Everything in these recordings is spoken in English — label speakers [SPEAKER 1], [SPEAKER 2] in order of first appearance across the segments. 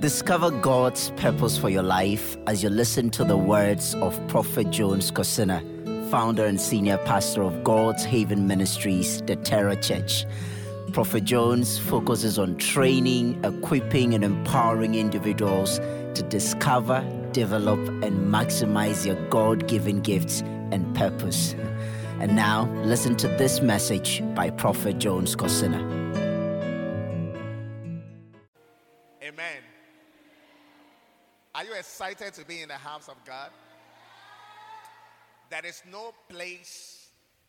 [SPEAKER 1] Discover God's purpose for your life as you listen to the words of Prophet Jones Kosina, founder and senior pastor of God's Haven Ministries, the Terra Church. Prophet Jones focuses on training, equipping, and empowering individuals to discover, develop, and maximize your God-given gifts and purpose. And now, listen to this message by Prophet Jones Kosina.
[SPEAKER 2] Amen. Are you excited to be in the house of God? There is no place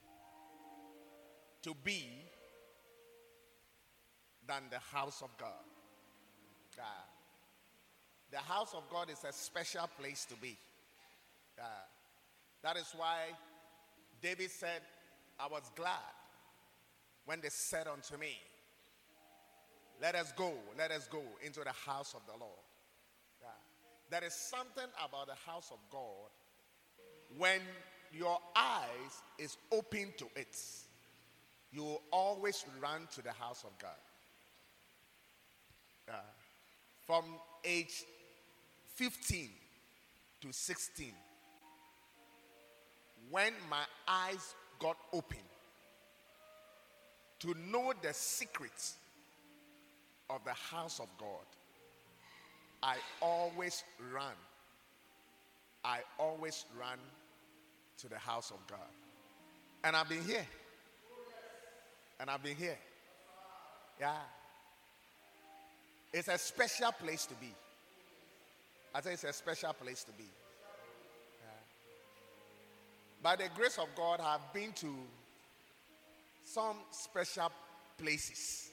[SPEAKER 2] to be than the house of God. The house of God is a special place to be. That is why David said, I was glad when they said unto me, let us go into the house of the Lord. There is something about the house of God when your eyes is open to it, you will always run to the house of God. From age 15 to 16, when my eyes got open to know the secrets of the house of God, I always run to the house of God. And I've been here. Yeah. It's a special place to be. I say it's a special place to be. By the grace of God, I've been to some special places.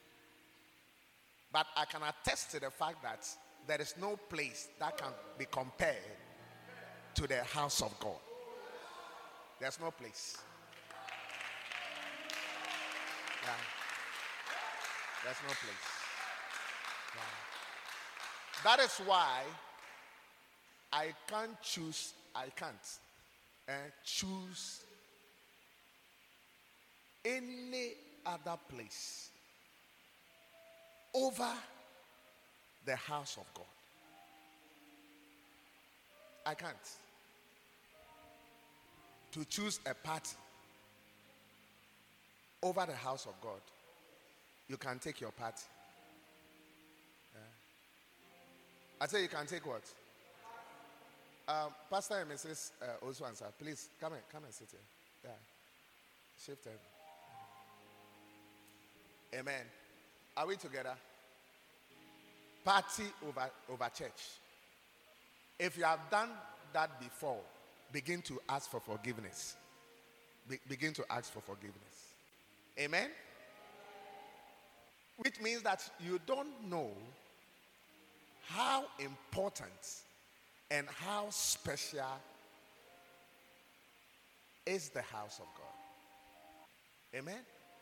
[SPEAKER 2] But I can attest to the fact that there is no place that can be compared to the house of God. There's no place. Yeah. There's no place. Yeah. That is why I can't choose any other place over the house of God. I can't. To choose a party over the house of God, you can take your party. I say you can take what? Pastor and Mrs. Oswansa, please come and sit here. Yeah. Shift them. Amen. Are we together? Party over church. If you have done that before, begin to ask for forgiveness. Begin to ask for forgiveness. Amen? Which means that you don't know how important and how special is the house of God. Amen?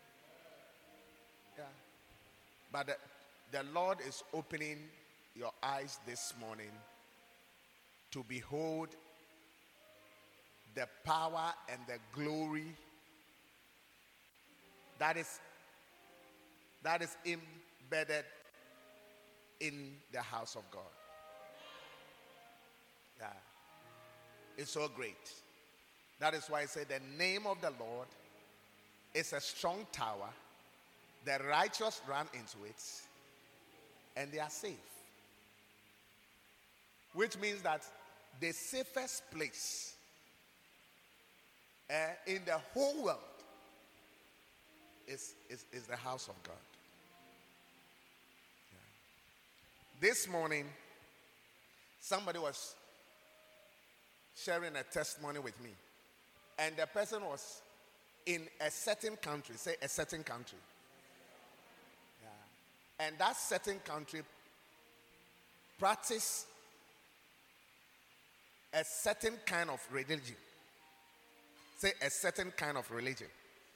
[SPEAKER 2] Yeah. But the Lord is opening your eyes this morning to behold the power and the glory that is embedded in the house of God. Yeah. It's so great. That is why I say the name of the Lord is a strong tower. The righteous run into it and they are safe. Which means that the safest place in the whole world is the house of God. Yeah. This morning, somebody was sharing a testimony with me. And the person was in a certain country, say a certain country. Yeah. And that certain country practice a certain kind of religion. Say a certain kind of religion.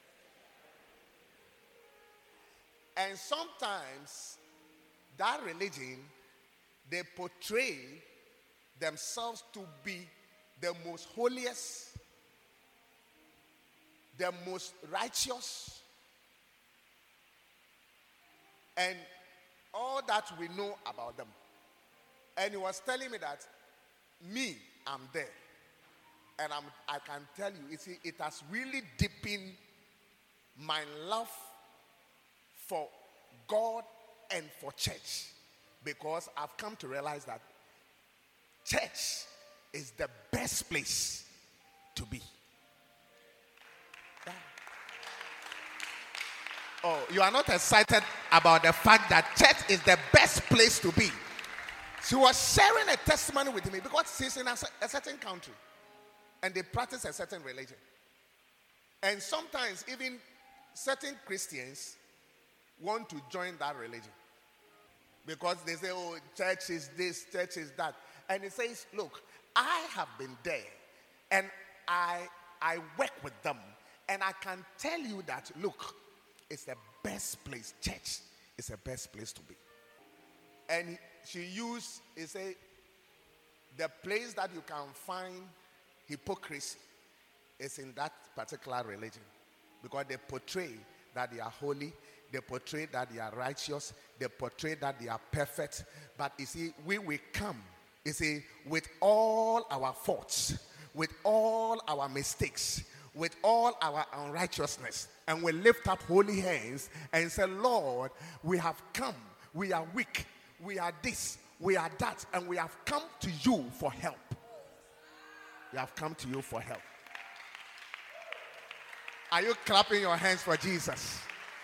[SPEAKER 2] And sometimes that religion, they portray themselves to be the most holiest, the most righteous, and all that we know about them. And he was telling me that I'm there. And I can tell you, see, it has really deepened my love for God and for church. Because I've come to realize that church is the best place to be. Yeah. Oh, you are not excited about the fact that church is the best place to be. She was sharing a testimony with me because she's in a certain country and they practice a certain religion. And sometimes even certain Christians want to join that religion because they say, oh, church is this, church is that. And he says, look, I have been there and I work with them. And I can tell you that, look, it's the best place. Church is the best place to be. And he said, the place that you can find hypocrisy is in that particular religion. Because they portray that they are holy. They portray that they are righteous. They portray that they are perfect. But you see, we will come, you see, with all our faults, with all our mistakes, with all our unrighteousness, and we lift up holy hands and say, Lord, we have come. We are weak. We are this. We are that. And we have come to you for help. We have come to you for help. Are you clapping your hands for Jesus?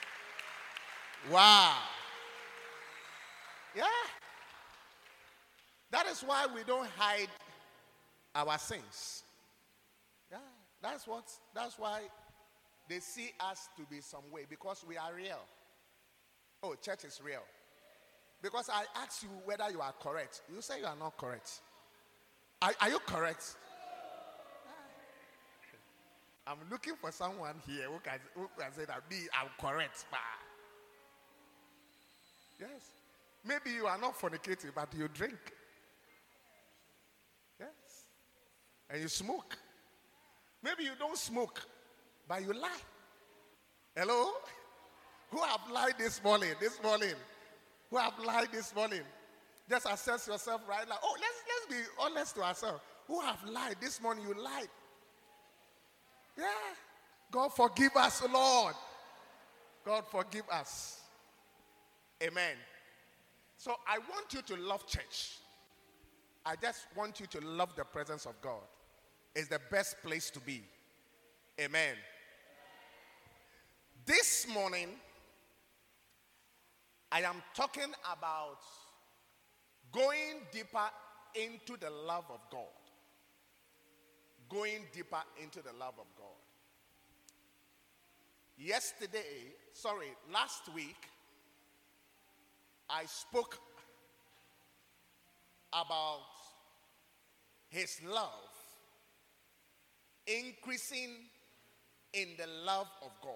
[SPEAKER 2] Wow. Yeah. That is why we don't hide our sins. Yeah. That's why they see us to be some way, because we are real. Oh, church is real. Because I ask you whether you are correct. You say you are not correct. Are you correct? I'm looking for someone here who can say that I'm correct. Yes. Maybe you are not fornicating, but you drink. Yes. And you smoke. Maybe you don't smoke, but you lie. Hello? Who have lied this morning? Who have lied this morning? Just assess yourself right now. Oh, let's be honest to ourselves. Who have lied this morning? You lied. Yeah. God forgive us, Lord. God forgive us. Amen. So I want you to love church. I just want you to love the presence of God. It's the best place to be. Amen. This morning, I am talking about going deeper into the love of God. Going deeper into the love of God. Last week, I spoke about his love, increasing in the love of God,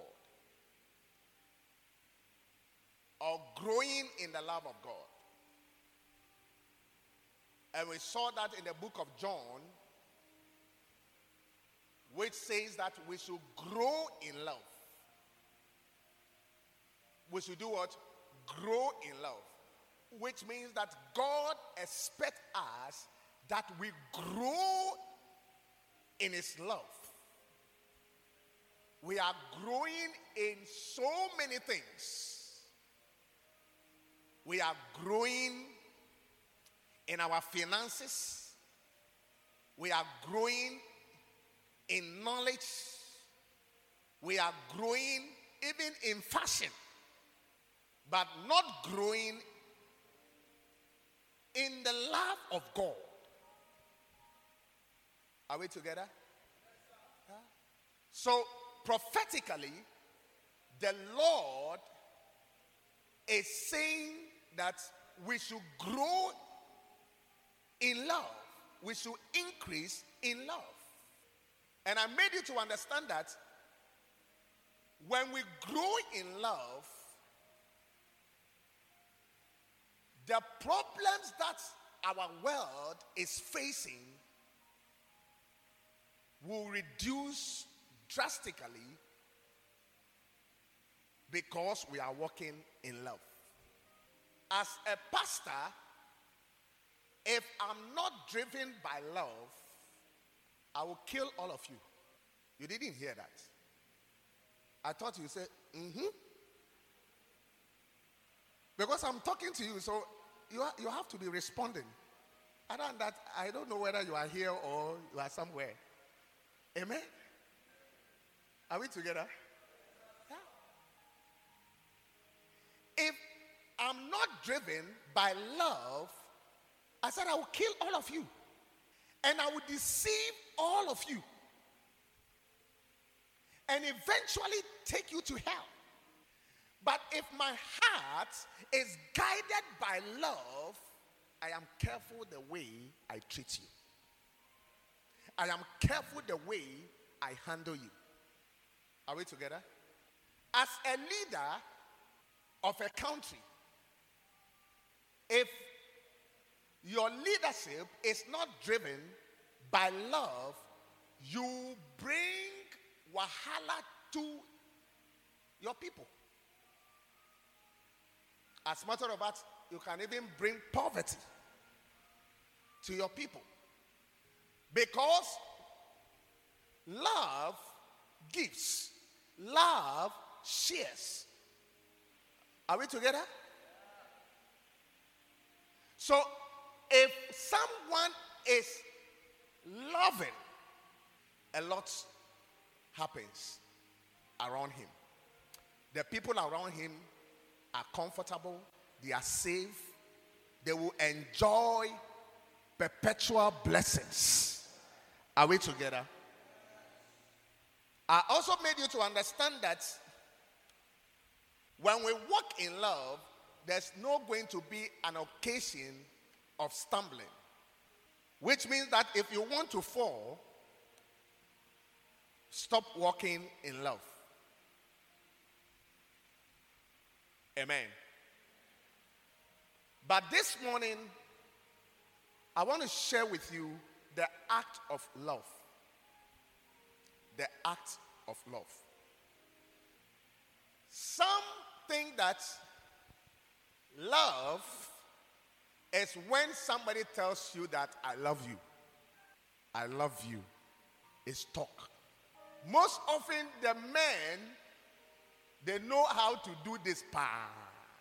[SPEAKER 2] or growing in the love of God. And we saw that in the book of John, which says that we should grow in love. We should do what? Grow in love. Which means that God expects us that we grow in his love. We are growing in so many things. We are growing in our finances. We are growing in knowledge. We are growing even in fashion, but not growing in the love of God. Are we together? Yeah. So prophetically, the Lord is saying that we should grow in love. We should increase in love. And I made you to understand that when we grow in love, the problems that our world is facing will reduce drastically because we are walking in love. As a pastor, If I'm not driven by love, I will kill all of you. You didn't hear that. I thought you said, Because I'm talking to you, so you have to be responding. Other than that, I don't know whether you are here or you are somewhere. Amen? Are we together? Yeah. If I'm not driven by love, I said I will kill all of you. And I will deceive all of you. And eventually take you to hell. But if my heart is guided by love, I am careful the way I treat you. I am careful the way I handle you. Are we together? As a leader of a country, if your leadership is not driven by love, you bring wahala to your people. As a matter of fact, you can even bring poverty to your people. Because love gives, love shares. Are we together? So, if someone is loving, a lot happens around him. The people around him are comfortable, they are safe, they will enjoy perpetual blessings. Are we together? I also made you to understand that when we walk in love, there's not going to be an occasion of stumbling. Which means that if you want to fall, stop walking in love. Amen. But this morning, I want to share with you the act of love. The act of love. Some think that love is when somebody tells you that I love you. I love you. It's talk. Most often the men, they know how to do this part.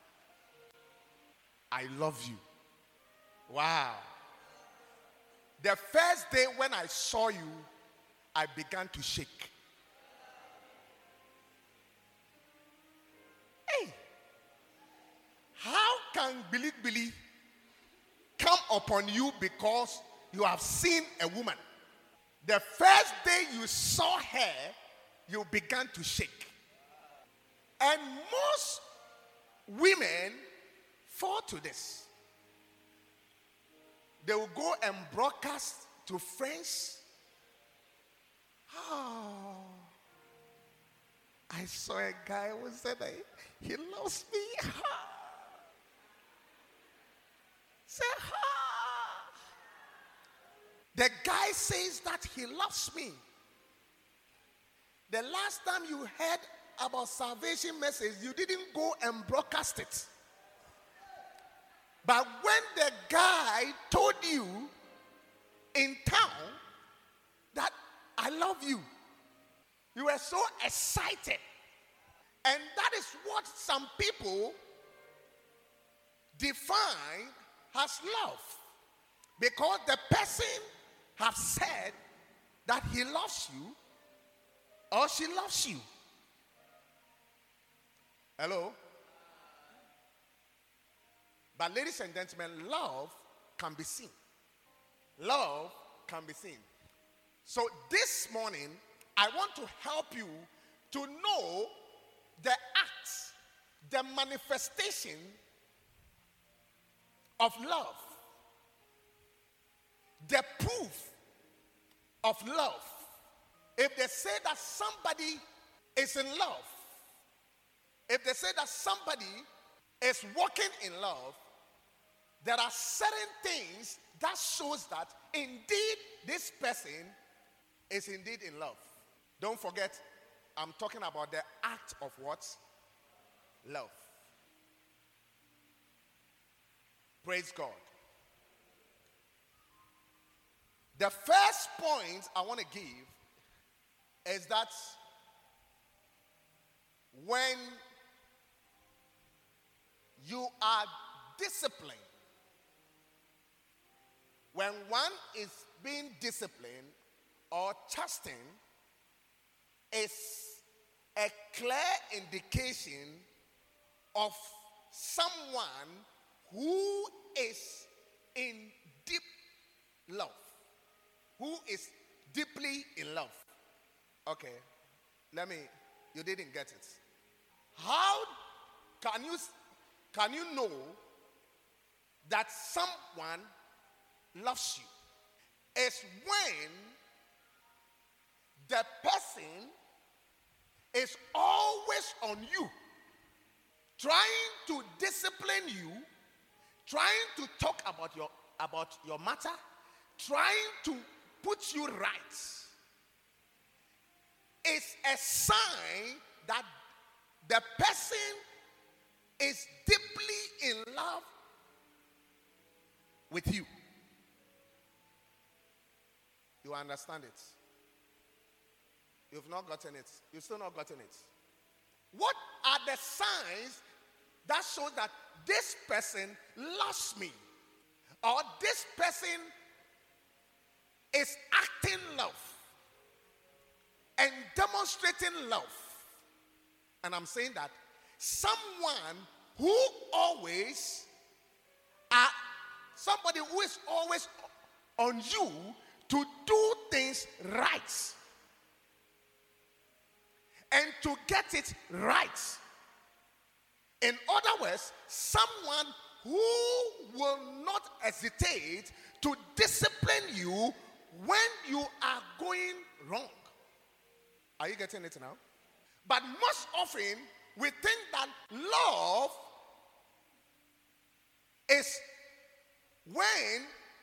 [SPEAKER 2] I love you. Wow. The first day when I saw you, I began to shake. Hey, how can Billy come upon you because you have seen a woman? The first day you saw her, you began to shake. And most women fall to this. They will go and broadcast to friends. Oh, I saw a guy who said that he loves me. Say, the guy says that he loves me. The last time you heard about salvation message, you didn't go and broadcast it. But when the guy told you in town that I love you, you were so excited. And that is what some people define as love. Because the person has said that he loves you or she loves you. Hello? But ladies and gentlemen, love can be seen. Love can be seen. So this morning, I want to help you to know the acts, the manifestation of love. The proof of love. If they say that somebody is in love, if they say that somebody is walking in love, there are certain things that shows that indeed this person is indeed in love. Don't forget, I'm talking about the act of what? Love. Praise God. The first point I want to give is that when you are disciplined, when one is being disciplined or chastened, is a clear indication of someone who is in deep love, who is deeply in love. Okay, you didn't get it. How can you know that someone loves you? It's when the person is always on you, trying to discipline you, trying to talk about your matter, trying to put you right. It's a sign that the person is deeply in love with you. You understand it? You've not gotten it. You've still not gotten it. What are the signs that show that this person loves me? Or this person is acting love and demonstrating love? And I'm saying that someone who somebody who is always on you to do things right and to get it right. In other words, someone who will not hesitate to discipline you when you are going wrong. Are you getting it now? But most often, we think that love is when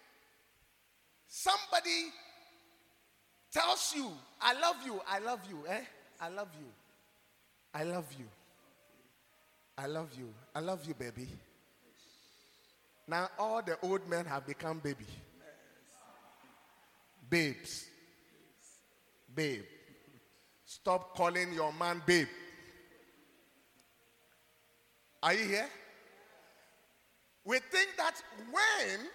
[SPEAKER 2] somebody tells you, I love you, I love you, I love you, I love you, I love you, I love you, baby. Now all the old men have become baby. Babes. Babe. Stop calling your man babe. Are you here? We think that when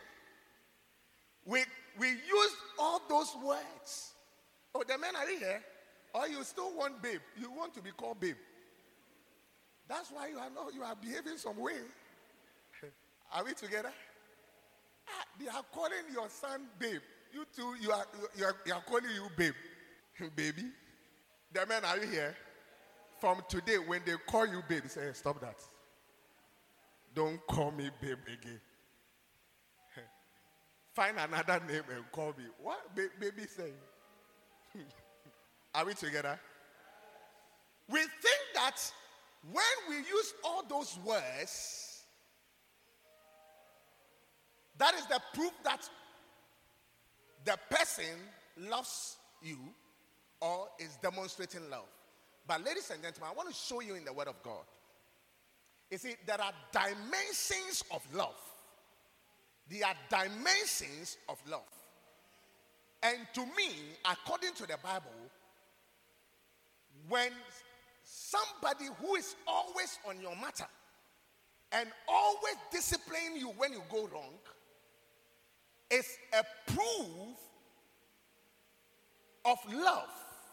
[SPEAKER 2] we use all those words, oh, the men, are you here? Or you still want babe? You want to be called babe. That's why you are behaving some way. Are we together? They are calling your son babe. You too, you are calling you babe. Baby. The men, are you here? From today, when they call you babe, say, hey, stop that. Don't call me babe again. Find another name and call me. What baby saying? Are we together? We think that when we use all those words, that is the proof that the person loves you or is demonstrating love. But ladies and gentlemen, I want to show you in the Word of God. You see, there are dimensions of love. There are dimensions of love. And to me, according to the Bible, when somebody who is always on your matter and always discipline you when you go wrong is a proof of love.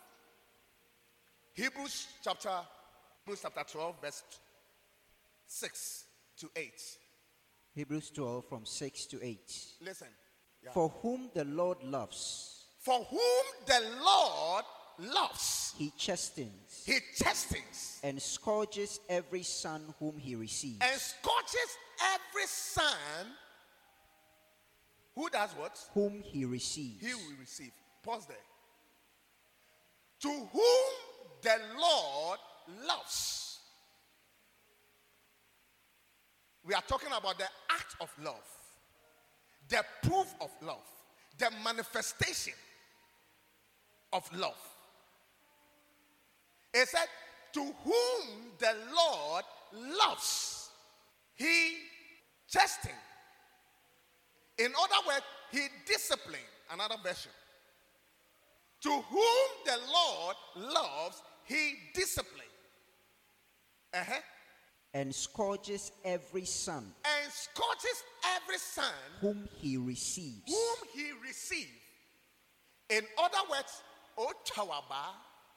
[SPEAKER 2] Hebrews chapter 12, verse 6 to 8.
[SPEAKER 3] Hebrews 12 from 6 to 8.
[SPEAKER 2] Listen. Yeah.
[SPEAKER 3] For whom the Lord loves.
[SPEAKER 2] For whom the Lord loves.
[SPEAKER 3] He chastens.
[SPEAKER 2] He chastens.
[SPEAKER 3] And scourges every son whom he receives.
[SPEAKER 2] And scourges every son. Who does what?
[SPEAKER 3] Whom he receives.
[SPEAKER 2] He will receive. Pause there. To whom the Lord loves. We are talking about the act of love, the proof of love, the manifestation of love. It said, to whom the Lord loves, he chastens. In other words, he disciplined. Another version. To whom the Lord loves, he disciplines.
[SPEAKER 3] And scourges every son
[SPEAKER 2] And scourges every son
[SPEAKER 3] whom he receives.
[SPEAKER 2] whom he receives. In other words, Ochawaba.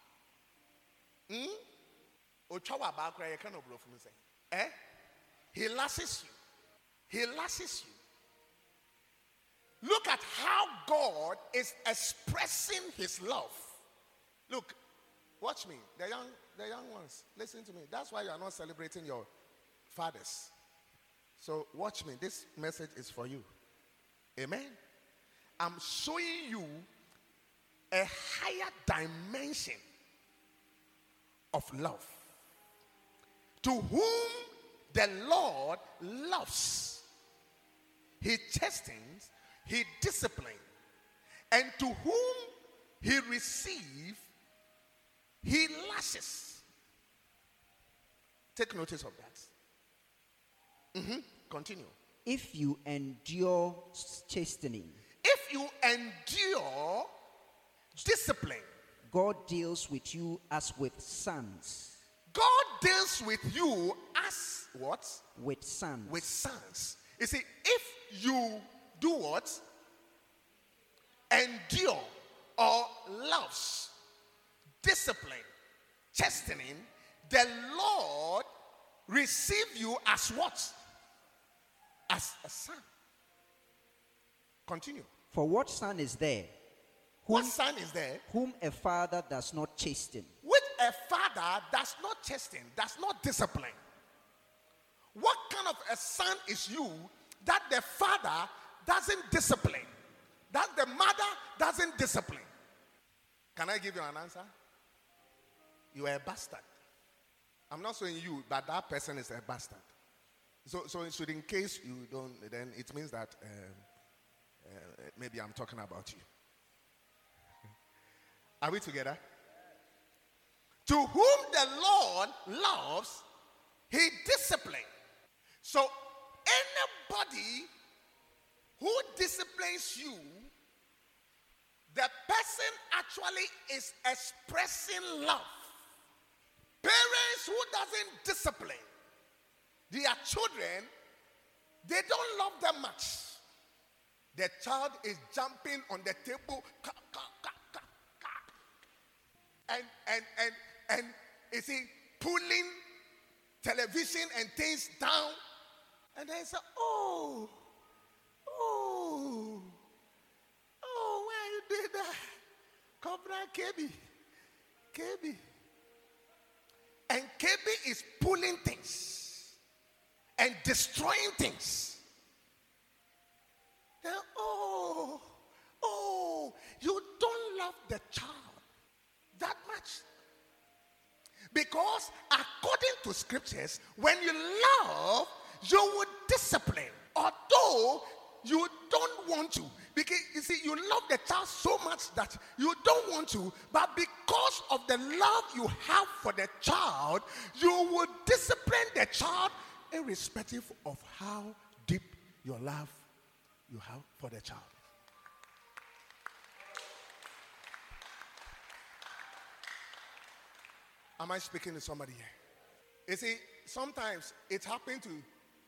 [SPEAKER 2] Ochawaba, I can't know from say. He lashes you. He lashes you. Look at how God is expressing his love. Look, watch me. The young ones, listen to me. That's why you are not celebrating your fathers. So watch me. This message is for you. Amen. I'm showing you a higher dimension of love. To whom the Lord loves, he chastens, he disciplines. And to whom he receives, he lashes. Take notice of that. Continue.
[SPEAKER 3] If you endure chastening,
[SPEAKER 2] If you endure discipline,
[SPEAKER 3] God deals with you as with sons.
[SPEAKER 2] God deals with you as what?
[SPEAKER 3] With sons.
[SPEAKER 2] With sons. You see, if you do what? Endure or loves, discipline, chastening, the Lord receive you as what? As a son. Continue.
[SPEAKER 3] For what son is there
[SPEAKER 2] What son is there
[SPEAKER 3] whom a father does not chasten?
[SPEAKER 2] which a father does not chasten, does not discipline? What kind of a son is you that the father doesn't discipline, that the mother doesn't discipline? Can I give you an answer? You are a bastard. I'm not saying you, but that person is a bastard. So in case you don't, then it means that maybe I'm talking about you. Are we together? To whom the Lord loves, he disciplines. So anybody who disciplines you, the person actually is expressing love. Parents who doesn't discipline their children, they don't love them much. The child is jumping on the table, and is he pulling television and things down, and they say, oh, where you did that? Cobra KB. And KB is pulling things and destroying things. Then, you don't love the child that much. Because according to scriptures, when you love, you would discipline. Although you don't want to. Because you see, you love the child so much that you don't want to, but because of the love you have for the child, you would discipline the child irrespective of how deep your love you have for the child. Am I speaking to somebody here? You see, sometimes it happens to,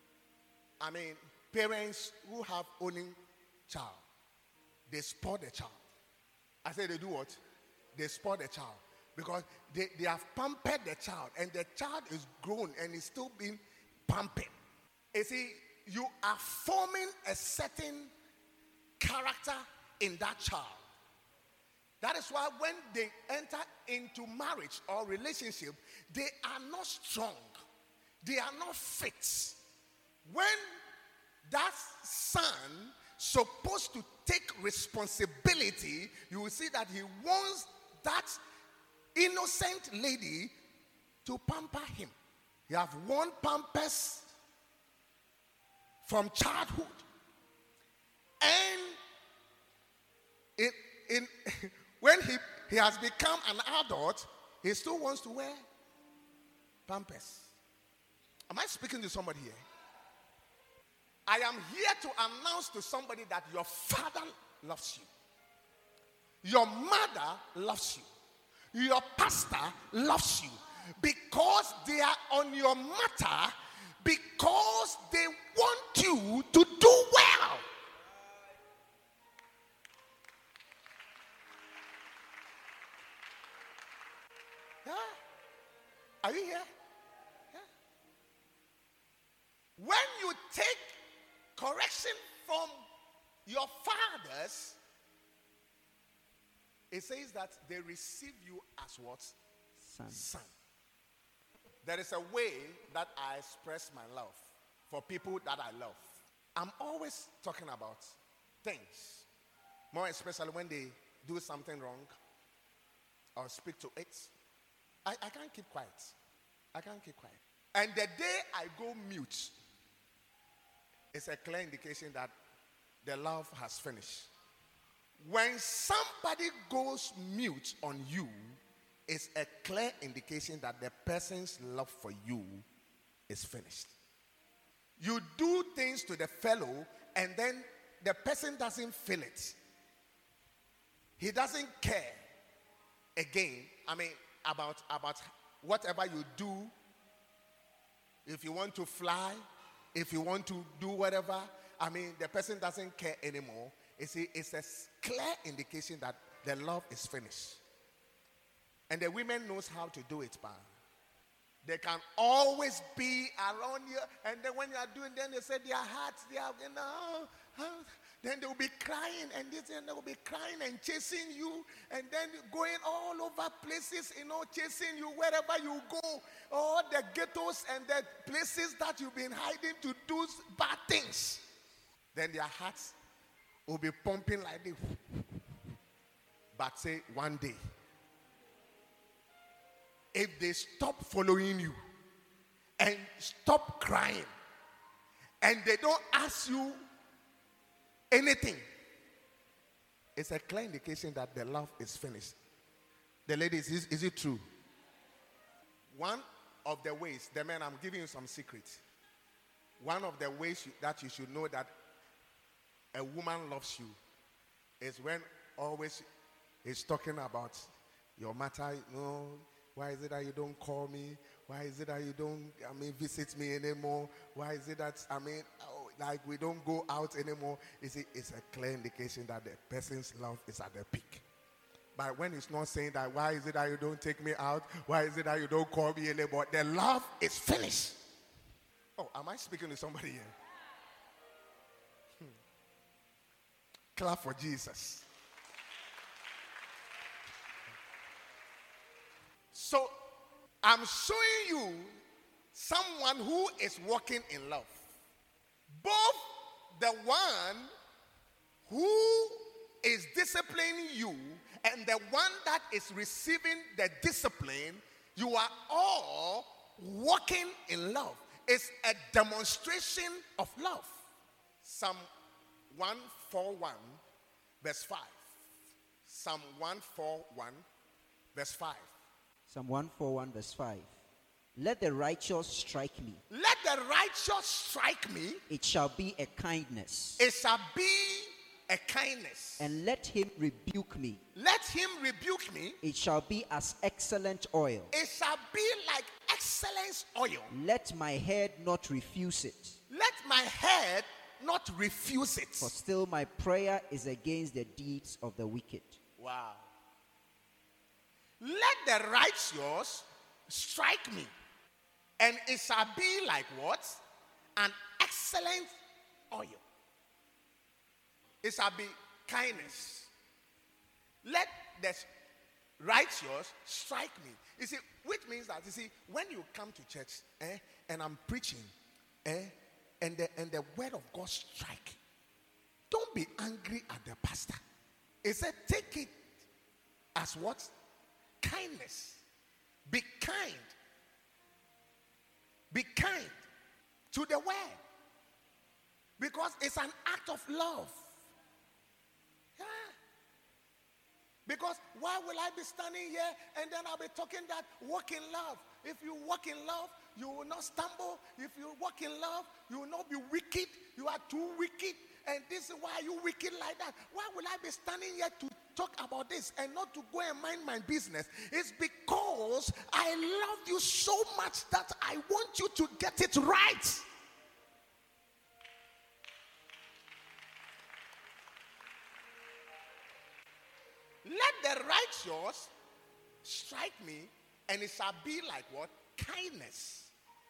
[SPEAKER 2] parents who have only child. They spoil the child. I say they do what? They spoil the child. Because they have pampered the child, and the child is grown and is still being pampered. You see, you are forming a certain character in that child. That is why when they enter into marriage or relationship, they are not strong. They are not fit. When that son supposed to take responsibility, you will see that he wants that innocent lady to pamper him. You have worn pampers from childhood. And when he has become an adult, he still wants to wear pampers. Am I speaking to somebody here? I am here to announce to somebody that your father loves you. Your mother loves you. Your pastor loves you. Because they are on your matter. Because they want you to do well. Yeah. Are you here? Yeah. When you take correction from your fathers, it says that they receive you as what? Son. There is a way that I express my love for people that I love. I'm always talking about things, more especially when they do something wrong or speak to it. I can't keep quiet. I can't keep quiet. And the day I go mute, it's a clear indication that the love has finished. When somebody goes mute on you, it's a clear indication that the person's love for you is finished. You do things to the fellow and then the person doesn't feel it. He doesn't care again. About whatever you do. If you want to fly, if you want to do whatever, the person doesn't care anymore. It's a clear indication that the love is finished. And the women knows how to do it, man. They can always be around you, and then when you are doing, then they say their hearts, then they will be crying, and they will be crying and chasing you, and then going all over places, chasing you wherever you go, all the ghettos and the places that you've been hiding to do bad things. Then their hearts will be pumping like this. But say one day, if they stop following you and stop crying and they don't ask you anything, it's a clear indication that the love is finished. The ladies, is it true? One of the ways, the men, I'm giving you some secrets. One of the ways that you should know that a woman loves you is when always he's talking about your matter. Why is it that you don't call me? Why is it that you don't, visit me anymore? Why is it that, like we don't go out anymore? It's a clear indication that the person's love is at the peak. But when he's not saying that, why is it that you don't take me out? Why is it that you don't call me anymore? The love is finished. Oh, am I speaking to somebody here? Clap for Jesus. So, I'm showing you someone who is walking in love. Both the one who is disciplining you and the one that is receiving the discipline, you are all walking in love. It's a demonstration of love. Psalm 141, verse 5. Psalm 141, verse 5.
[SPEAKER 3] Psalm 141, verse 5. Let the righteous strike me.
[SPEAKER 2] Let the righteous strike me.
[SPEAKER 3] It shall be a kindness.
[SPEAKER 2] It shall be a kindness.
[SPEAKER 3] And let him rebuke me.
[SPEAKER 2] Let him rebuke me.
[SPEAKER 3] It shall be as excellent oil.
[SPEAKER 2] It shall be like excellent oil.
[SPEAKER 3] Let my head not refuse it.
[SPEAKER 2] Let my head not refuse it.
[SPEAKER 3] For still my prayer is against the deeds of the wicked.
[SPEAKER 2] Wow. Let the righteous strike me, and it shall be like what? An excellent oil. It shall be kindness. Let the righteous strike me. You see, which means that, when you come to church, and I'm preaching, and the word of God strike, don't be angry at the pastor. It said, take it as what? Kindness. Be kind. Be kind to the word. Because it's an act of love. Yeah. Because why will I be standing here and then I'll be talking that walk in love? If you walk in love, you will not stumble. If you walk in love, you will not be wicked. You are too wicked. And this is why you wicked like that. Why will I be standing here to talk about this and not to go and mind my business? It's because I love you so much that I want you to get it right. Let the righteous strike me, and it shall be like what? Kindness.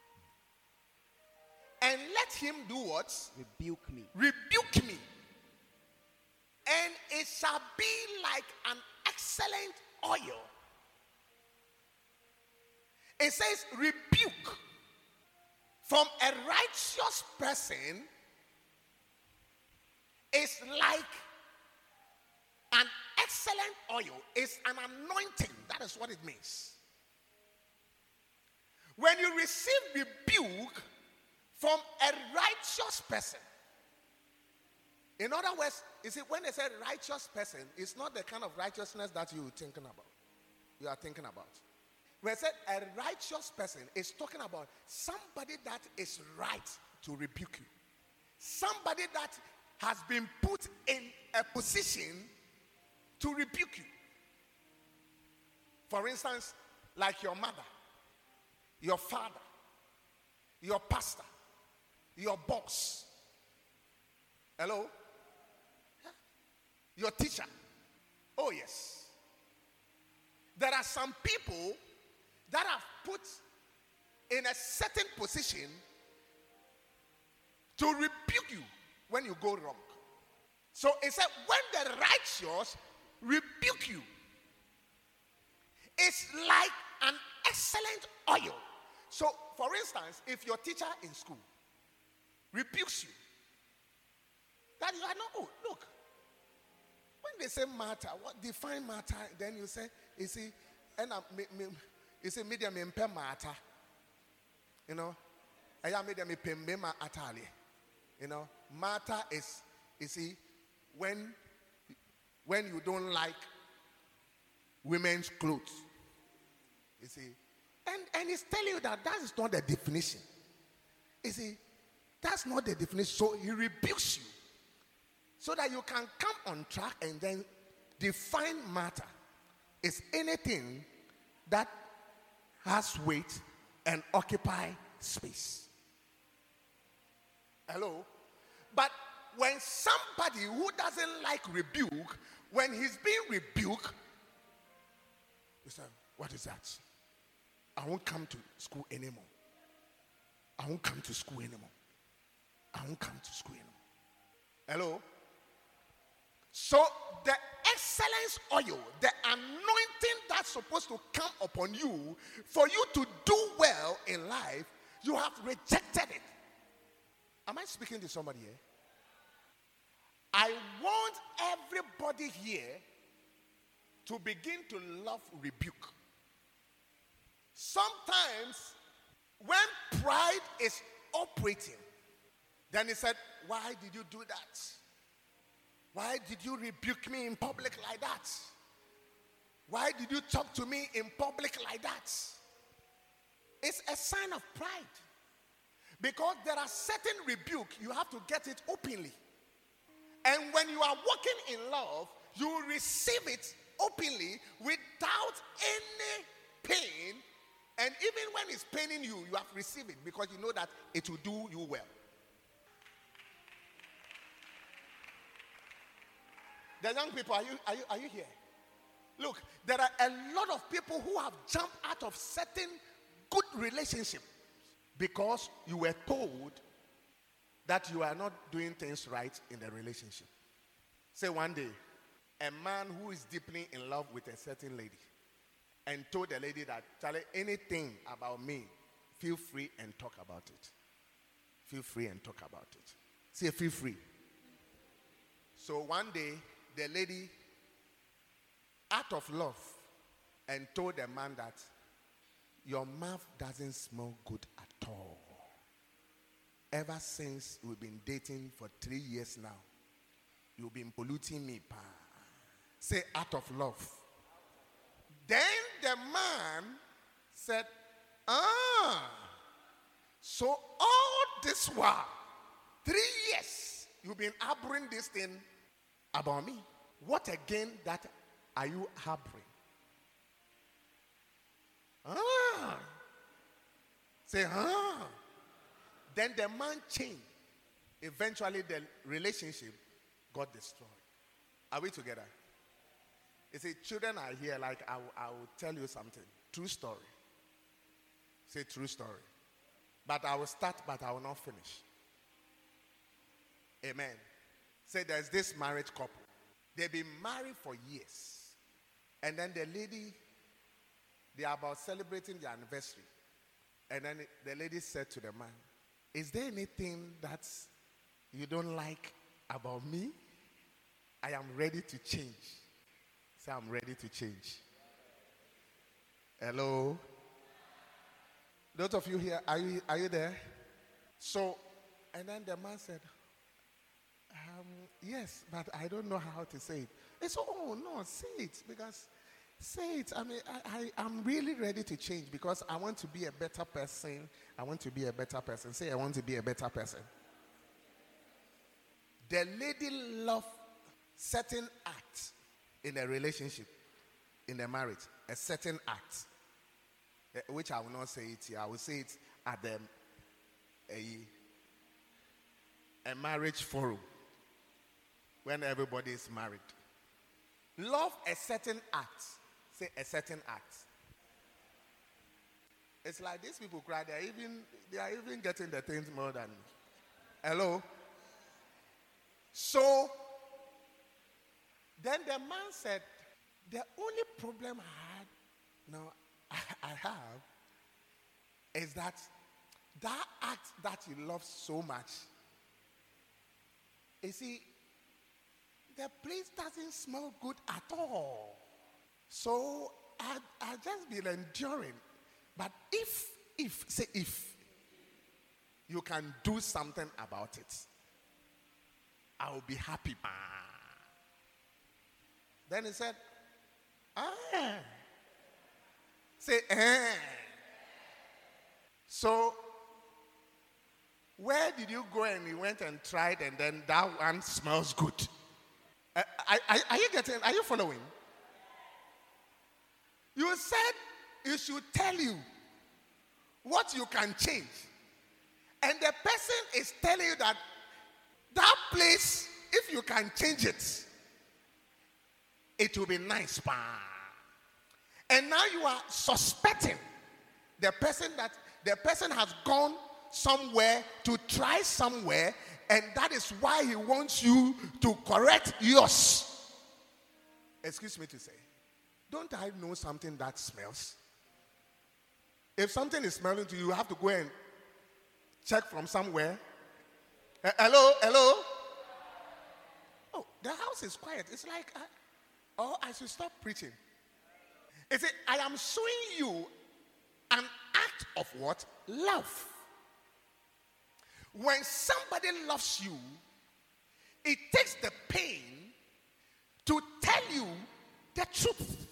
[SPEAKER 2] And let him do what?
[SPEAKER 3] Rebuke me.
[SPEAKER 2] Rebuke me. And it shall be like an excellent oil. It says rebuke. From a righteous person is like an excellent oil. It's an anointing. That is what it means. When you receive rebuke from a righteous person, in other words, you see, when they say righteous person, it's not the kind of righteousness that you are thinking about. When they say a righteous person, it's talking about somebody that is right to rebuke you. Somebody that has been put in a position to rebuke you. For instance, like your mother, your father, your pastor, your boss. Hello? Your teacher. Oh, yes. There are some people that are put in a certain position to rebuke you when you go wrong. So it said, when the righteous rebuke you, it's like an excellent oil. So, for instance, if your teacher in school rebukes you, that you are not, oh, look, when they say matter, what define matter, then you say, you see, and you say, medium impe matter, you know, I am medium impe atali, you know, matter is, you see, when you don't like women's clothes, you see, and he's telling you that is not the definition. You see, that's not the definition. So he rebukes you so that you can come on track and then define matter. It's anything that has weight and occupy space. Hello? But when somebody who doesn't like rebuke, when he's being rebuked, you say, what is that? I won't come to school anymore. I won't come to school anymore. I won't come to school anymore. Hello? So the excellence oil, the anointing that's supposed to come upon you for you to do well in life, you have rejected it. Am I speaking to somebody here? I want everybody here to begin to love rebuke. Sometimes when pride is operating, then he said, why did you do that? Why did you rebuke me in public like that? Why did you talk to me in public like that? It's a sign of pride. Because there are certain rebuke, you have to get it openly. And when you are walking in love, you will receive it openly without any pain. And even when it's paining you, you have received it because you know that it will do you well. The young people, are you here? Look, there are a lot of people who have jumped out of certain good relationships because you were told that you are not doing things right in the relationship. Say one day, a man who is deeply in love with a certain lady and told the lady that, Charlie, anything about me, feel free and talk about it. Feel free and talk about it. Say feel free. So one day, the lady, out of love, and told the man that your mouth doesn't smell good at all. Ever since we've been dating for 3 years now, you've been polluting me, pa. Say out of love. Then the man said, So all this while, 3 years, you've been harboring this thing about me. What again that are you harboring? Say, Then the man changed. Eventually, the relationship got destroyed. Are we together? You see, children are here, like I will tell you something. True story. Say true story. But I will start, but I will not finish. Amen. Say there's this married couple. They've been married for years. And then the lady, they are about celebrating their anniversary. And then the lady said to the man, is there anything that you don't like about me? I am ready to change. Say, I'm ready to change. Hello? Those of you here, are you there? So, and then the man said, yes, but I don't know how to say it. They said, oh, no, say it. Because, say it. I mean, I'm really ready to change because I want to be a better person. I want to be a better person. Say, I want to be a better person. The lady loved certain acts in a relationship, in a marriage, a certain act, which I will not say it here. I will say it at a marriage forum when everybody is married. Love a certain act. Say a certain act. It's like these people cry. They are even getting the things more than me. Hello? So, then the man said, the only problem I have is that act that you love so much, you see, the place doesn't smell good at all. So I just been enduring. But if you can do something about it, I will be happy. Then he said, Say, So, where did you go and you went and tried and then that one smells good? Are you getting, are you following? You said you should tell you what you can change. And the person is telling you that place, if you can change it, it will be nice. And now you are suspecting the person has gone somewhere to try somewhere, and that is why he wants you to correct yours. Excuse me to say, don't I know something that smells? If something is smelling to you, you have to go and check from somewhere. Hello? Oh, the house is quiet. It's like, I should stop preaching. It says, I am showing you an act of what? Love. When somebody loves you, it takes the pain to tell you the truth.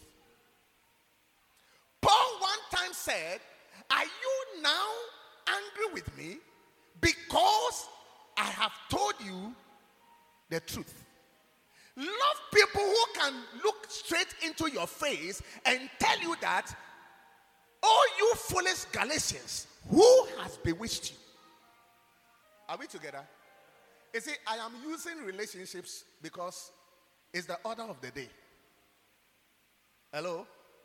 [SPEAKER 2] Paul one time said, are you now angry with me because I have told you the truth? Love people who can look straight into your face and tell you that, oh, you foolish Galatians, who has bewitched you? Are we together? You see, I am using relationships because it's the order of the day. Hello?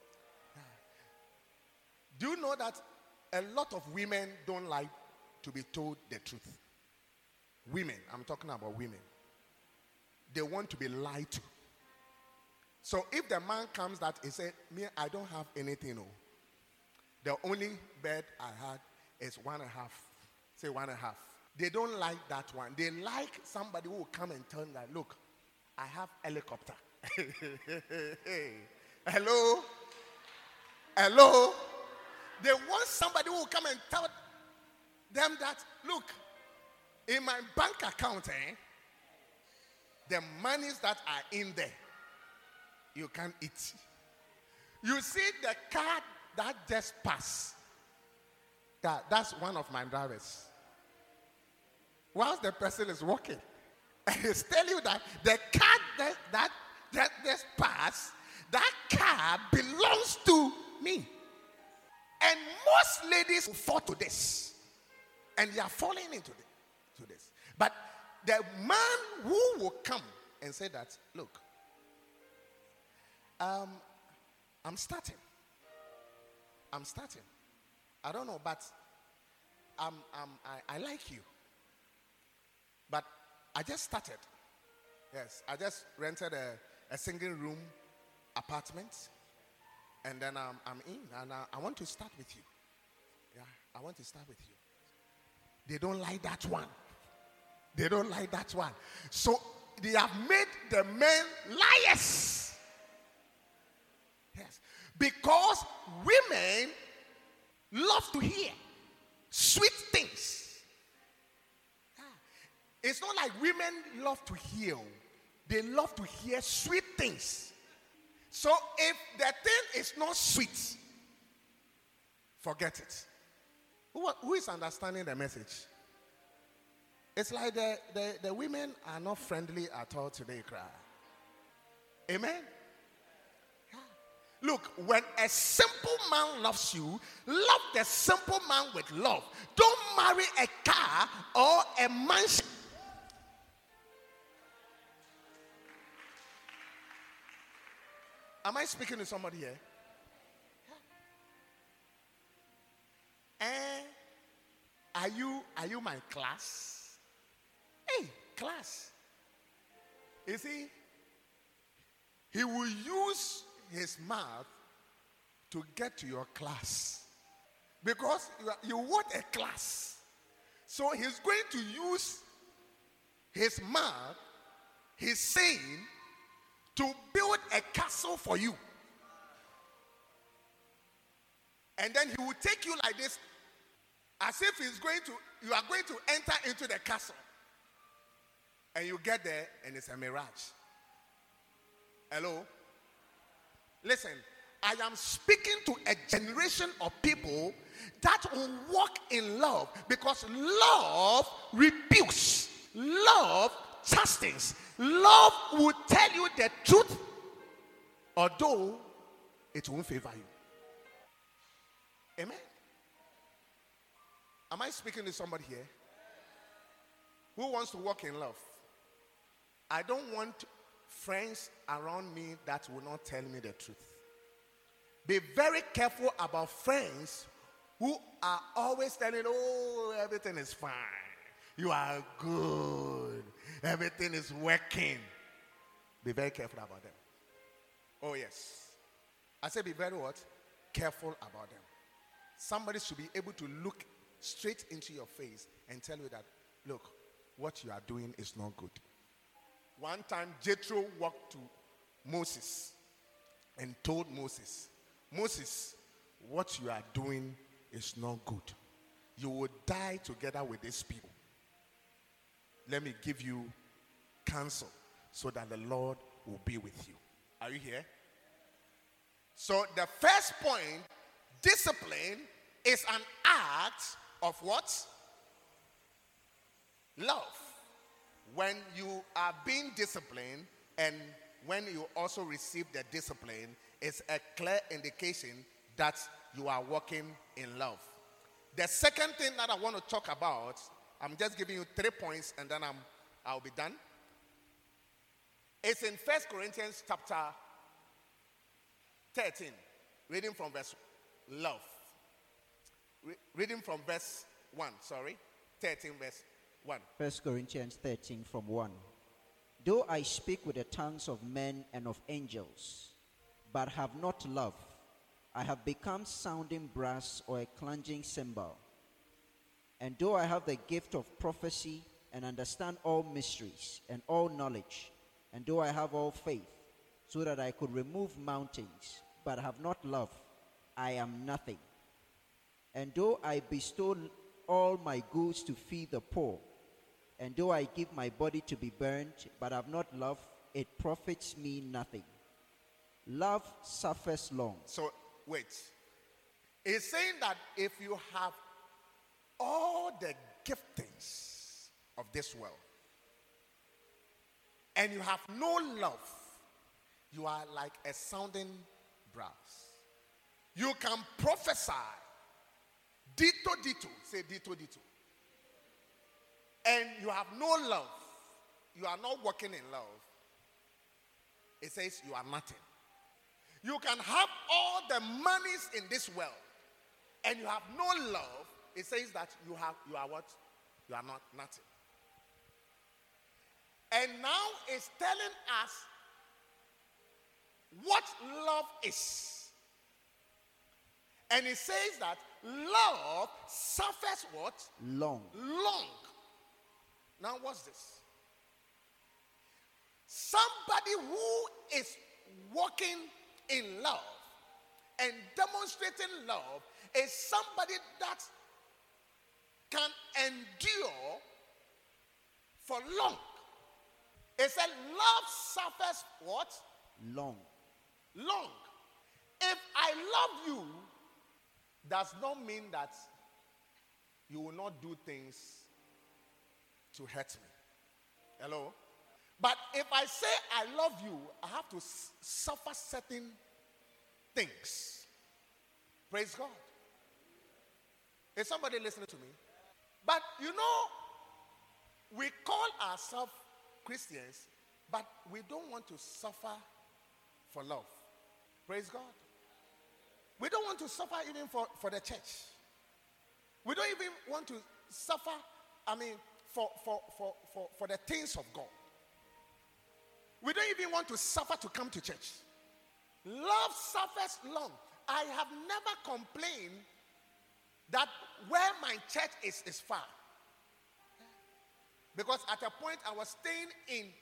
[SPEAKER 2] Do you know that a lot of women don't like to be told the truth? Women, I'm talking about women. They want to be lied to. So if the man comes that he said, me, I don't have anything. No. The only bed I had is 1.5. Say 1.5. They don't like that one. They like somebody who will come and tell them that, look, I have helicopter. Hello? They want somebody who will come and tell them that, look, in my bank account, the monies that are in there, you can't eat. You see the card that just passed. Yeah, that's one of my drivers. Whilst the person is walking, he's telling you that the car that just passed, that car belongs to me. And most ladies fall to this. And they are falling into this. But the man who will come and say that, look, I'm starting. I don't know, but I like you. But I just started. Yes, I just rented a single room apartment. And then I'm in, and I want to start with you. Yeah, I want to start with you. They don't like that one. So they have made the men liars. Yes, because women love to hear sweet things. Yeah. It's not like women love to hear. They love to hear sweet things. So if the thing is not sweet, forget it. Who is understanding the message? It's like the women are not friendly at all today, cry. Amen? Yeah. Look, when a simple man loves you, love the simple man with love. Don't marry a car or a mansion. Am I speaking to somebody here? Are you my class? Hey, class. You see, he will use his mouth to get to your class. Because you want a class. So he's going to use his mouth, his saying, to build a castle for you. And then he will take you like this, as if you are going to enter into the castle. And you get there and it's a mirage. Hello? Listen, I am speaking to a generation of people that will walk in love, because love rebukes, love chastens, love will tell you the truth, although it won't favor you. Amen? Am I speaking to somebody here who wants to walk in love? I don't want friends around me that will not tell me the truth. Be very careful about friends who are always telling, oh, everything is fine. You are good. Everything is working. Be very careful about them. Oh, yes. I say be very what? Careful about them. Somebody should be able to look straight into your face and tell you that, look, what you are doing is not good. One time, Jethro walked to Moses and told Moses, Moses, what you are doing is not good. You will die together with these people. Let me give you counsel so that the Lord will be with you. Are you here? So the first point, discipline is an act of what? Love. When you are being disciplined and when you also receive the discipline, it's a clear indication that you are walking in love. The second thing that I want to talk about, I'm just giving you 3 points and then I'll be done. It's in 1 Corinthians chapter 13, reading from verse love. Reading from verse 1, 13 verse 1.
[SPEAKER 3] 1 Corinthians 13 from 1. Though I speak with the tongues of men and of angels, but have not love, I have become sounding brass or a clanging cymbal. And though I have the gift of prophecy and understand all mysteries and all knowledge, and though I have all faith, so that I could remove mountains, but have not love, I am nothing. And though I bestow all my goods to feed the poor, and though I give my body to be burned, but have not love, it profits me nothing. Love suffers long.
[SPEAKER 2] So, wait. It's saying that if you have all the giftings of this world, and you have no love, you are like a sounding brass. You can prophesy, ditto, ditto, say ditto, ditto, and you have no love, you are not working in love, it says you are nothing. You can have all the monies in this world, and you have no love, it says that you are what? You are not nothing. And now it's telling us what love is. And it says that love suffers what?
[SPEAKER 3] Long.
[SPEAKER 2] Long. Now what's this? Somebody who is walking in love and demonstrating love is somebody that can endure for long. It said love suffers what?
[SPEAKER 3] Long.
[SPEAKER 2] Long. If I love you, does not mean that you will not do things to hurt me. Hello? But if I say I love you, I have to suffer certain things. Praise God. Is somebody listening to me? But you know, we call ourselves Christians, but we don't want to suffer for love. Praise God. We don't want to suffer even for the church. We don't even want to suffer, for the things of God. We don't even want to suffer to come to church. Love suffers long. I have never complained that where my church is far. Because at a point I was staying in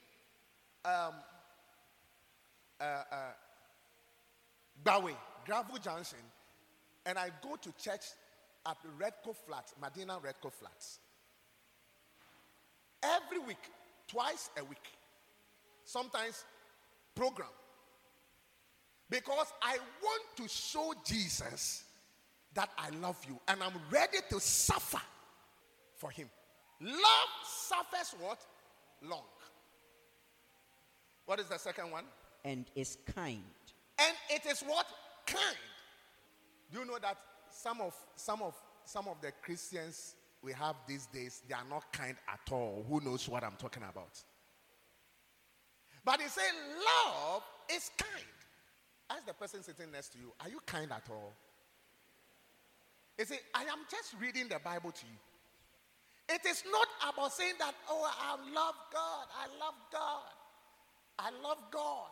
[SPEAKER 2] Bawe, Gravel Junction, and I go to church at Redco Flats, Medina Redco Flats. Every week, twice a week. Sometimes program. Because I want to show Jesus that I love you and I'm ready to suffer for him. Love suffers what? Long. What is the second one?
[SPEAKER 3] And is kind.
[SPEAKER 2] And it is what? Kind. Do you know that some of the Christians we have these days, they are not kind at all? Who knows what I'm talking about? But they say love is kind. Ask the person sitting next to you, are you kind at all? They say, I am just reading the Bible to you. It is not about saying that, oh, I love God, I love God, I love God,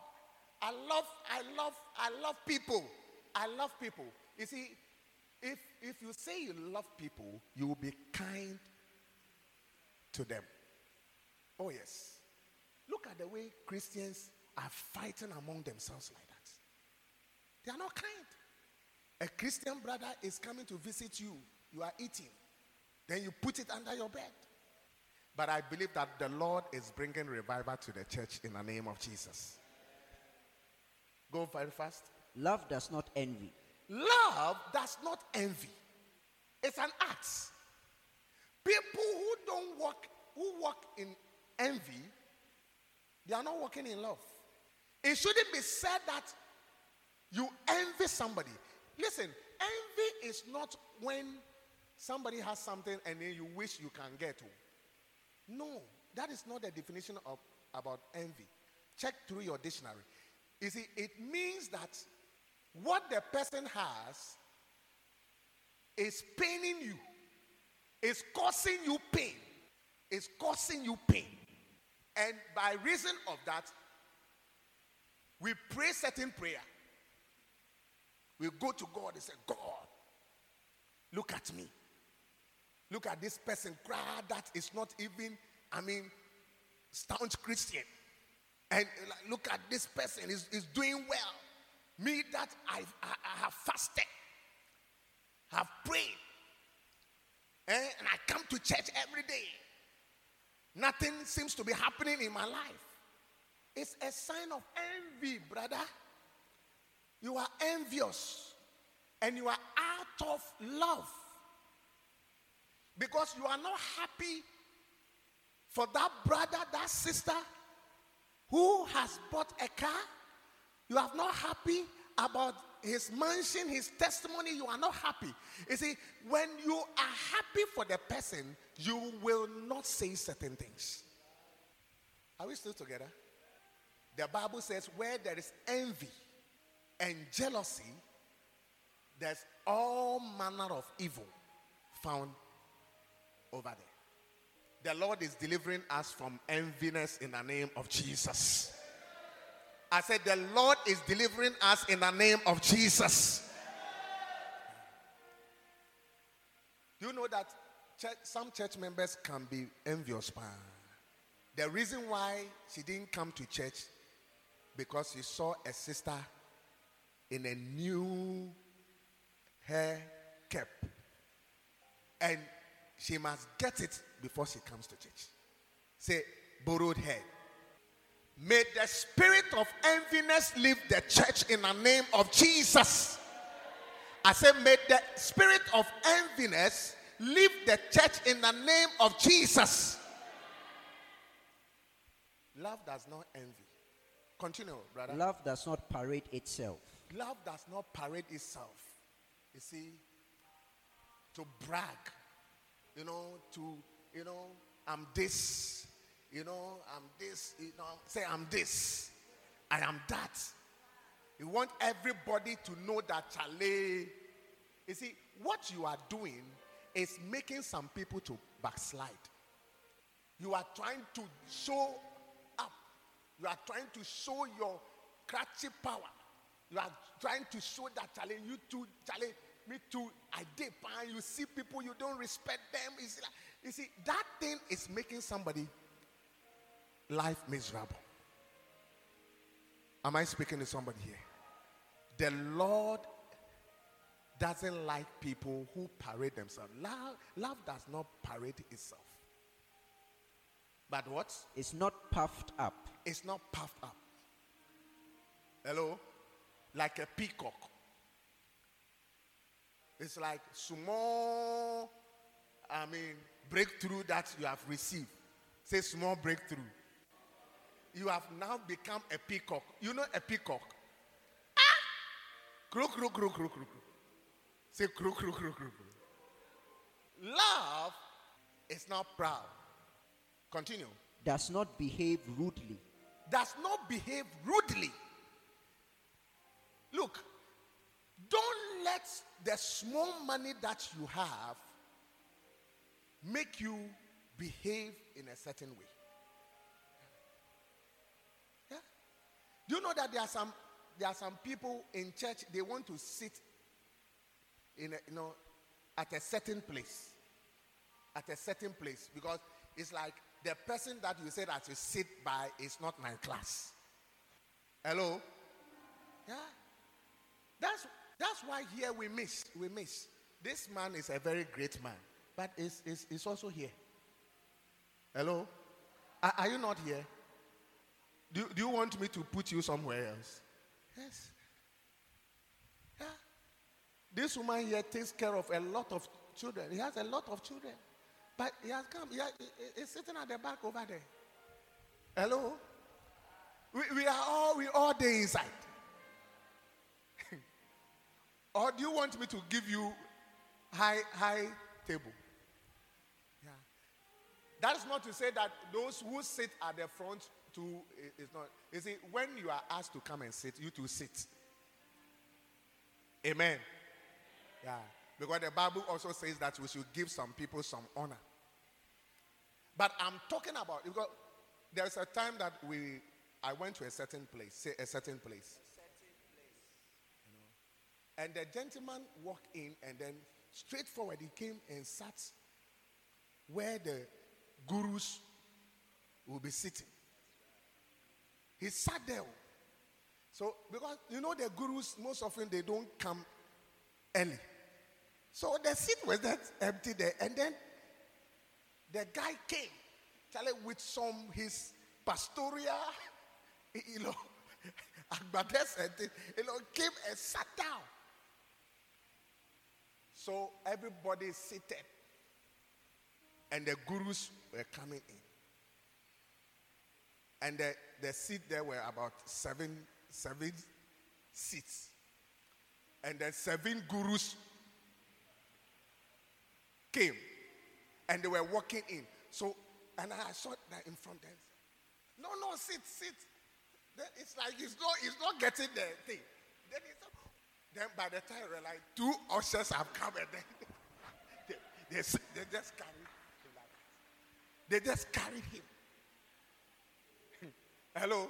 [SPEAKER 2] I love people, I love people. You see, if you say you love people, you will be kind to them. Oh yes. Look at the way Christians are fighting among themselves like that. They are not kind. A Christian brother is coming to visit you. You are eating. Then you put it under your bed. But I believe that the Lord is bringing revival to the church in the name of Jesus. Go very fast.
[SPEAKER 3] Love does not envy.
[SPEAKER 2] Love does not envy. It's an act. People who walk in envy, they are not walking in love. It shouldn't be said that you envy somebody. Listen, envy is not when somebody has something and then you wish you can get to. No, that is not the definition of about envy. Check through your dictionary. You see, it means that what the person has is paining you, is causing you pain, is causing you pain. And by reason of that, we pray certain prayer. We go to God and say, God, look at me. Look at this person, that is not even, staunch Christian. And look at this person, is doing well. Me that I have fasted, have prayed, and I come to church every day. Nothing seems to be happening in my life. It's a sign of envy, brother. You are envious and you are out of love. Because you are not happy for that brother, that sister who has bought a car. You are not happy about his mansion, his testimony. You are not happy. You see, when you are happy for the person, you will not say certain things. Are we still together? The Bible says where there is envy and jealousy, there's all manner of evil found over there. The Lord is delivering us from enviness in the name of Jesus. I said the Lord is delivering us in the name of Jesus. Do you know that some church members can be envious? The reason why she didn't come to church, because she saw a sister in a new hair cap, and she must get it before she comes to church. Say, borrowed hair. May the spirit of enviness leave the church in the name of Jesus. I say, may the spirit of enviness leave the church in the name of Jesus. Love does not envy. Continue, brother.
[SPEAKER 3] Love does not parade itself.
[SPEAKER 2] Love does not parade itself. You see, to brag, I'm this, I'm this, say I'm this, I am that. You want everybody to know that, Charlie. You see, what you are doing is making some people to backslide. You are trying to show up. You are trying to show your crafty power. You are trying to show that, Charlie, you too, Charlie, me too, I did. You see people, you don't respect them. You see, that thing is making somebody life miserable. Am I speaking to somebody here? The Lord doesn't like people who parade themselves. Love does not parade itself. But what?
[SPEAKER 3] It's not puffed up.
[SPEAKER 2] It's not puffed up. Hello? Like a peacock. It's like small, breakthrough that you have received. Say small breakthrough. You have now become a peacock. You know a peacock? Crow, crow, crow, crow, crow. Say crow, crow, crow, crow. Love is not proud. Continue.
[SPEAKER 3] Does not behave rudely.
[SPEAKER 2] Does not behave rudely. Look, don't let the small money that you have make you behave in a certain way. Yeah? Do you know that there are some people in church, they want to sit in at a certain place. At a certain place, because it's like the person that you said that you sit by is not my class. Hello? Yeah. That's why here we miss. This man is a very great man, but is also here. Hello? Are you not here? Do you want me to put you somewhere else? Yes. Yeah. This woman here takes care of a lot of children. He has a lot of children. But he has come. He's sitting at the back over there. Hello? We all there inside. Or do you want me to give you high table? Yeah. That's not to say that those who sit at the front too is not. You see, when you are asked to come and sit, you to sit. Amen. Yeah. Because the Bible also says that we should give some people some honor. But I'm talking about, because there's a time that I went to a certain place. Say a certain place. And the gentleman walked in, and then straightforward he came and sat where the gurus will be sitting. He sat there. So, because the gurus, most often they don't come early. So the seat was that empty there, and then the guy came, with his pastoral, came and sat down. So everybody is seated. and the gurus were coming in. And the seat there were about seven seats. And the 7 gurus came. And they were walking in. So, and I saw that in front of them. No, sit. Then it's like he's not getting the thing. Then by the time I realized 2 ushers have come, and then they just carried him. They just carried him. Hello?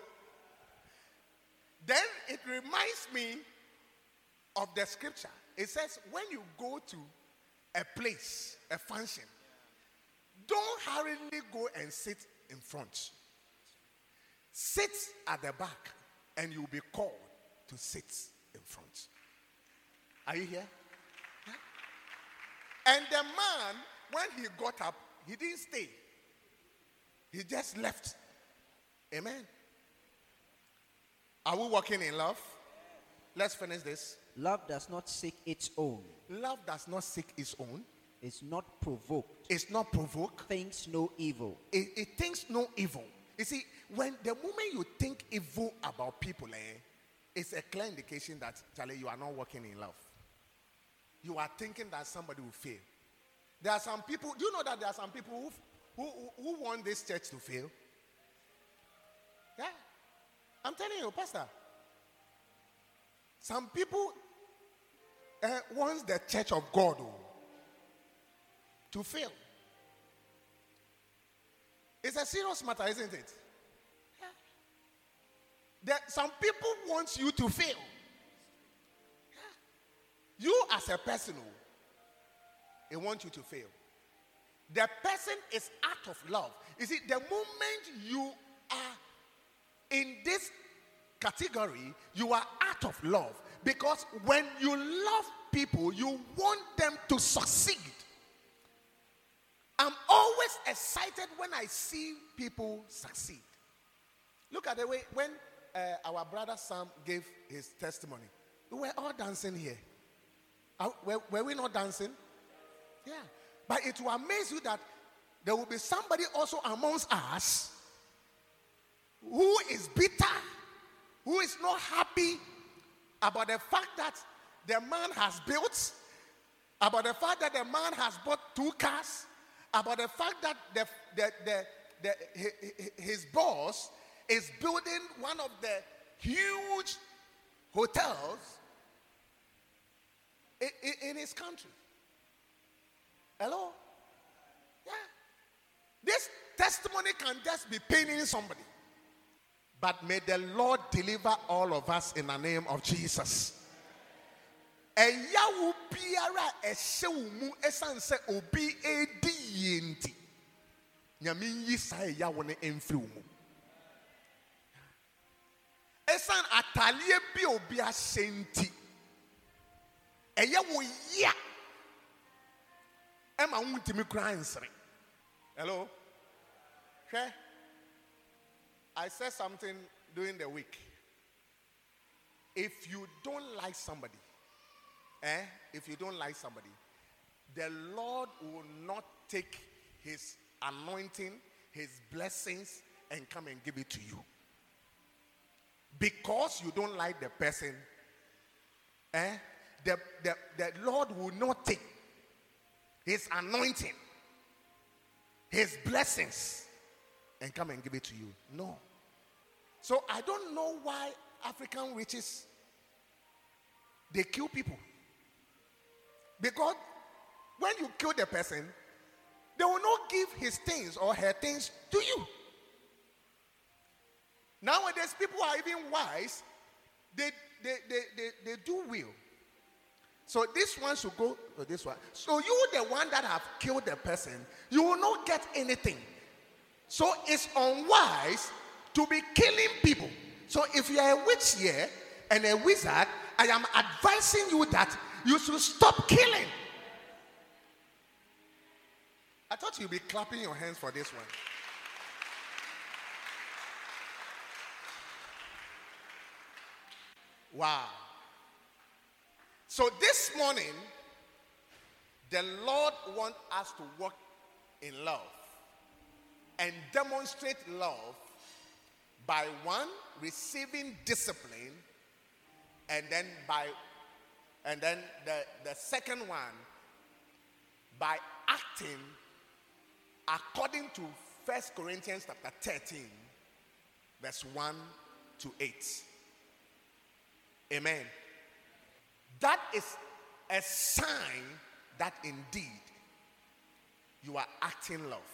[SPEAKER 2] Then it reminds me of the scripture. It says, when you go to a place, a function, don't hurriedly go and sit in front. Sit at the back, and you'll be called to sit in front. Are you here? Huh? And the man, when he got up, he didn't stay. He just left. Amen. Are we walking in love? Let's finish this.
[SPEAKER 3] Love does not seek its own.
[SPEAKER 2] Love does not seek its own.
[SPEAKER 3] It's not provoked.
[SPEAKER 2] It's not provoked.
[SPEAKER 3] Thinks no evil.
[SPEAKER 2] It thinks no evil. You see, when the moment you think evil about people, it's a clear indication that, Charlie, you are not walking in love. You are thinking that somebody will fail. There are some people, do you know that there are some people who want this church to fail? Yeah. I'm telling you, Pastor. Some people want the church of God to fail. It's a serious matter, isn't it? Yeah. Some people want you to fail. Yeah. You as a person, they want you to fail. The person is out of love. You see, the moment you are in this category, you are out of love. Because when you love people, you want them to succeed. I'm always excited when I see people succeed. Look at the way when our brother Sam gave his testimony. We were all dancing here. Were we not dancing? Yeah. But it will amaze you that there will be somebody also amongst us who is bitter, who is not happy about the fact that the man has built, about the fact that the man has bought 2 cars, about the fact that his boss is building one of the huge hotels in his country. Hello? Yeah. This testimony can just be paining somebody. But may the Lord deliver all of us in the name of Jesus. Eyawu biara ehyewu esanse obi edi yenti. Nyame yi sa eyawu ne emfiri mu. Esan atalie bi obi asenti. Eyawu ya. Ema wuntimi kra nsere. Hello? Okay? I said something during the week. If you don't like somebody, the Lord will not take his anointing, his blessings, and come and give it to you. Because you don't like the person, the Lord will not take his anointing, his blessings, and come and give it to you. No. So I don't know why African witches, they kill people. Because when you kill the person, they will not give his things or her things to you. Nowadays, people are even wise. They do will. So this one should go to this one. So you, the one that have killed the person, you will not get anything. So it's unwise to be killing people. So if you are a witch here and a wizard, I am advising you that you should stop killing. I thought you'd be clapping your hands for this one. Wow. So this morning, the Lord wants us to walk in love and demonstrate love by one, receiving discipline, and then the second one by acting according to 1 Corinthians chapter 13 verse 1 to 8. Amen. That is a sign that indeed you are acting love.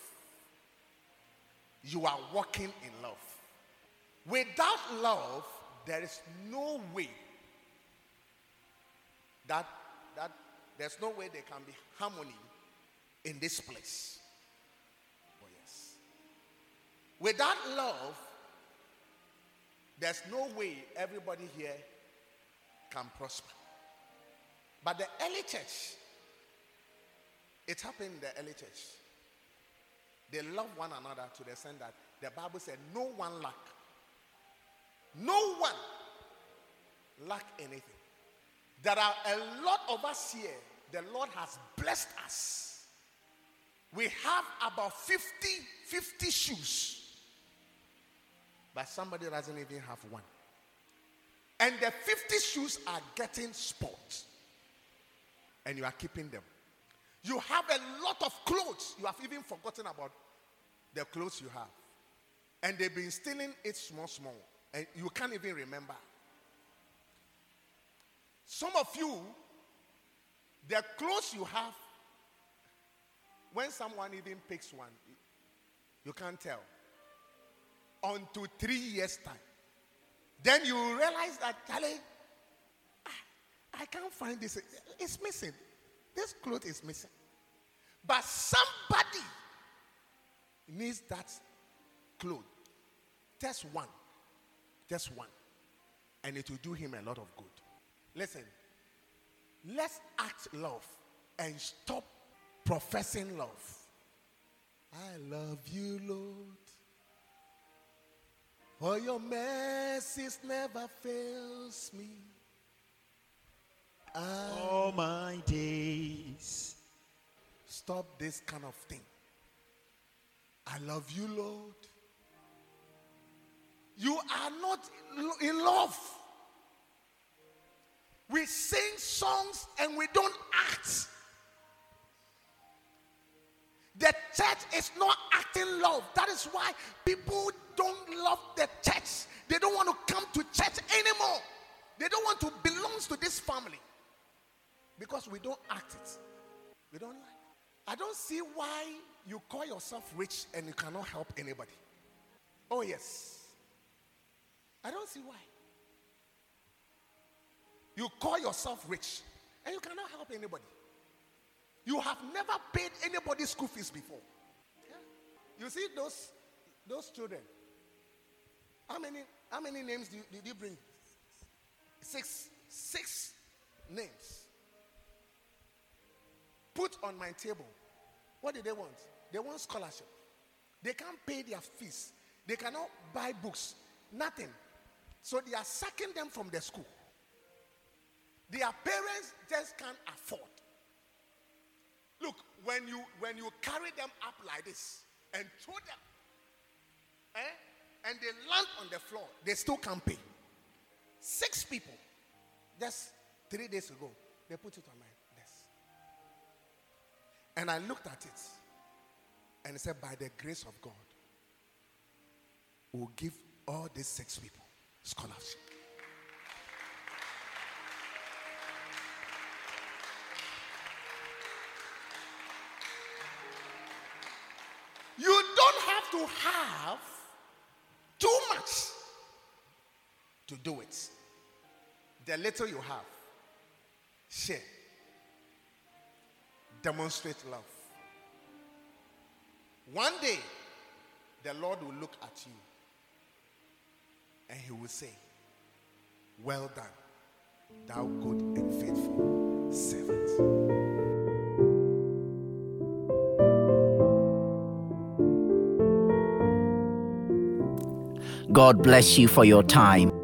[SPEAKER 2] You are walking in love. Without love, there is no way that there's no way there can be harmony in this place. Oh yes. Without love, there's no way everybody here can prosper. But the early church, it happened in the early church. They love one another to the extent that the Bible said no one lacked. No one lacked anything. There are a lot of us here. The Lord has blessed us. We have about 50 shoes. But somebody doesn't even have one. And the 50 shoes are getting spoiled. And you are keeping them. You have a lot of clothes. You have even forgotten about the clothes you have. And they've been stealing it small. And you can't even remember. Some of you, the clothes you have, when someone even picks one, you can't tell. Until 3 years' time. Then you realize that, Charlie, I can't find this. It's missing. This cloth is missing. But somebody needs that cloth. Just one. And it will do him a lot of good. Listen, let's act love and stop professing love. I love you, Lord. For your mercies never fails me.
[SPEAKER 4] All my days.
[SPEAKER 2] Stop this kind of thing. I love you, Lord. You are not in love. We sing songs and we don't act. The church is not acting love. That is why people don't love the church. They don't want to come to church anymore. They don't want to belong to this family. Because we don't act it. We don't like it. I don't see why you call yourself rich and you cannot help anybody. Oh yes. I don't see why. You call yourself rich and you cannot help anybody. You have never paid anybody's school fees before. Yeah? You see those children. How many names did you bring? Six names. Put on my table. What do they want? They want scholarship. They can't pay their fees. They cannot buy books. Nothing. So they are sacking them from the school. Their parents just can't afford. Look, when you carry them up like this and throw them, and they land on the floor, they still can't pay. 6 people, just 3 days ago, they put it on my desk. And I looked at it and it said, by the grace of God, we'll give all these 6 people scholarship. You don't have to have too much to do it. The little you have, share. Demonstrate love. One day, the Lord will look at you and he will say, well done, thou good and faithful servant.
[SPEAKER 1] God bless you for your time.